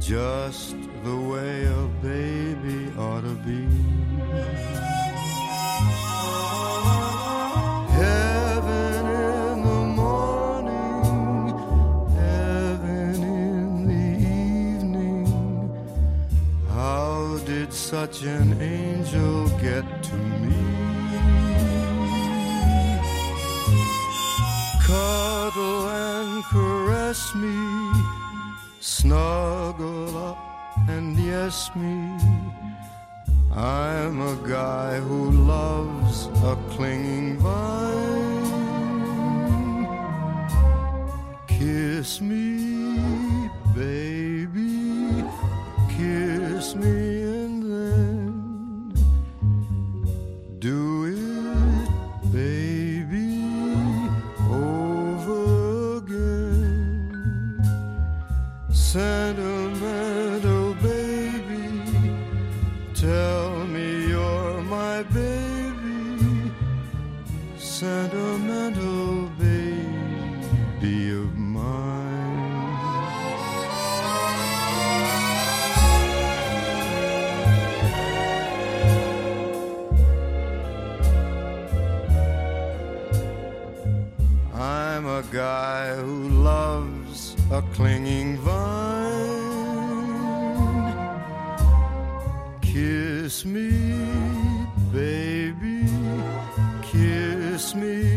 just the way a baby ought to be. Heaven in the morning, heaven in the evening. How did such an angel get to me? Cuddle and caress me, snuggle up and yes me. I'm a guy who loves a clinging vine. Kiss me, baby, kiss me and then do it, baby, over again. Sentimental baby, tell me you're my baby. Sentimental baby of mine. I'm a guy who loves a clinging vine. Kiss me, baby, kiss me